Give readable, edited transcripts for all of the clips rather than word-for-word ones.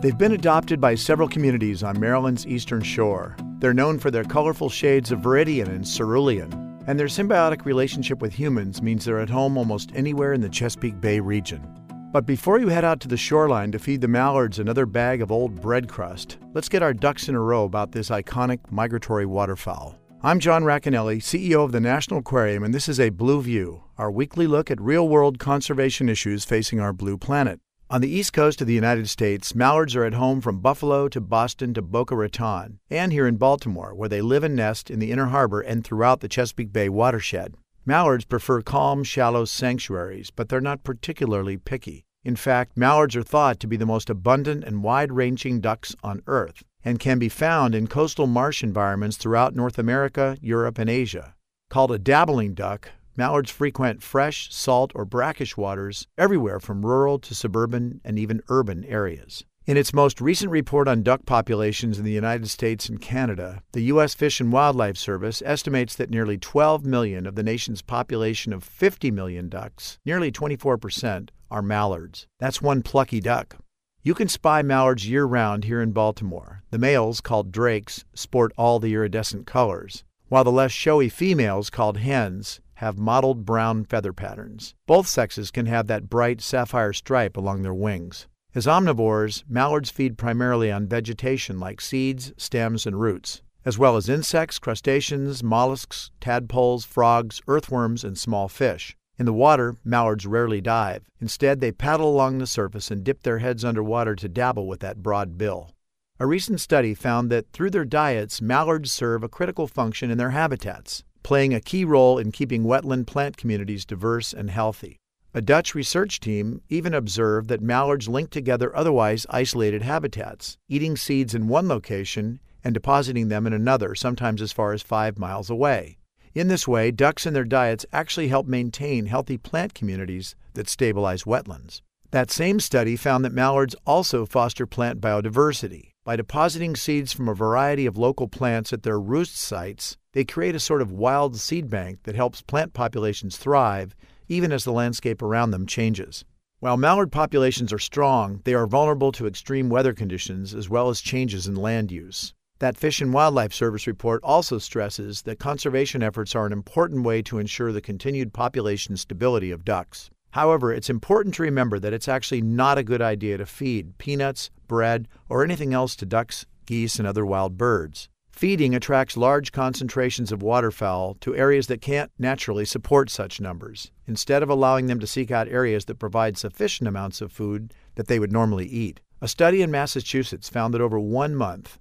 They've been adopted by several communities on Maryland's eastern shore. They're known for their colorful shades of viridian and cerulean, and their symbiotic relationship with humans means they're at home almost anywhere in the Chesapeake Bay region. But before you head out to the shoreline to feed the mallards another bag of old bread crust, let's get our ducks in a row about this iconic migratory waterfowl. I'm John Racanelli, CEO of the National Aquarium, and this is a Blue View, our weekly look at real-world conservation issues facing our blue planet. On the east coast of the United States, mallards are at home from Buffalo to Boston to Boca Raton, and here in Baltimore, where they live and nest in the Inner Harbor and throughout the Chesapeake Bay watershed. Mallards prefer calm, shallow sanctuaries, but they're not particularly picky. In fact, mallards are thought to be the most abundant and wide-ranging ducks on Earth, and can be found in coastal marsh environments throughout North America, Europe, and Asia. Called a dabbling duck, mallards frequent fresh, salt, or brackish waters everywhere from rural to suburban and even urban areas. In its most recent report on duck populations in the United States and Canada, the U.S. Fish and Wildlife Service estimates that nearly 12 million of the nation's population of 50 million ducks, nearly 24%, are mallards. That's one plucky duck. You can spy mallards year-round here in Baltimore. The males, called drakes, sport all the iridescent colors, while the less showy females, called hens, have mottled brown feather patterns. Both sexes can have that bright sapphire stripe along their wings. As omnivores, mallards feed primarily on vegetation like seeds, stems, and roots, as well as insects, crustaceans, mollusks, tadpoles, frogs, earthworms, and small fish. In the water, mallards rarely dive. Instead, they paddle along the surface and dip their heads underwater to dabble with that broad bill. A recent study found that through their diets, mallards serve a critical function in their habitats, playing a key role in keeping wetland plant communities diverse and healthy. A Dutch research team even observed that mallards link together otherwise isolated habitats, eating seeds in one location and depositing them in another, sometimes as far as 5 miles away. In this way, ducks and their diets actually help maintain healthy plant communities that stabilize wetlands. That same study found that mallards also foster plant biodiversity. By depositing seeds from a variety of local plants at their roost sites, they create a sort of wild seed bank that helps plant populations thrive, even as the landscape around them changes. While mallard populations are strong, they are vulnerable to extreme weather conditions as well as changes in land use. That Fish and Wildlife Service report also stresses that conservation efforts are an important way to ensure the continued population stability of ducks. However, it's important to remember that it's actually not a good idea to feed peanuts, bread, or anything else to ducks, geese, and other wild birds. Feeding attracts large concentrations of waterfowl to areas that can't naturally support such numbers, instead of allowing them to seek out areas that provide sufficient amounts of food that they would normally eat. A study in Massachusetts found that over 1 month,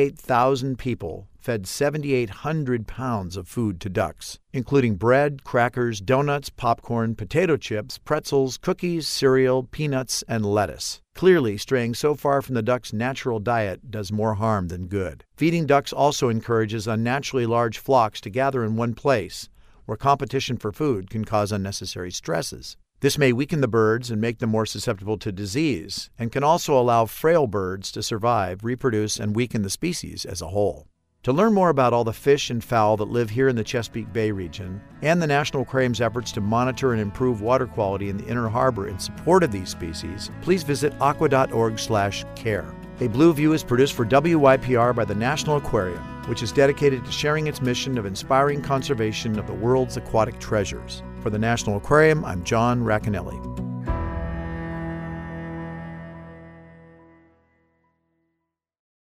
38,000 people fed 7,800 pounds of food to ducks, including bread, crackers, donuts, popcorn, potato chips, pretzels, cookies, cereal, peanuts, and lettuce. Clearly, straying so far from the duck's natural diet does more harm than good. Feeding ducks also encourages unnaturally large flocks to gather in one place, where competition for food can cause unnecessary stresses. This may weaken the birds and make them more susceptible to disease, and can also allow frail birds to survive, reproduce, and weaken the species as a whole. To learn more about all the fish and fowl that live here in the Chesapeake Bay region, and the National Aquarium's efforts to monitor and improve water quality in the Inner Harbor in support of these species, please visit aqua.org/care. A Blue View is produced for WYPR by the National Aquarium, which is dedicated to sharing its mission of inspiring conservation of the world's aquatic treasures. For the National Aquarium, I'm John Racanelli.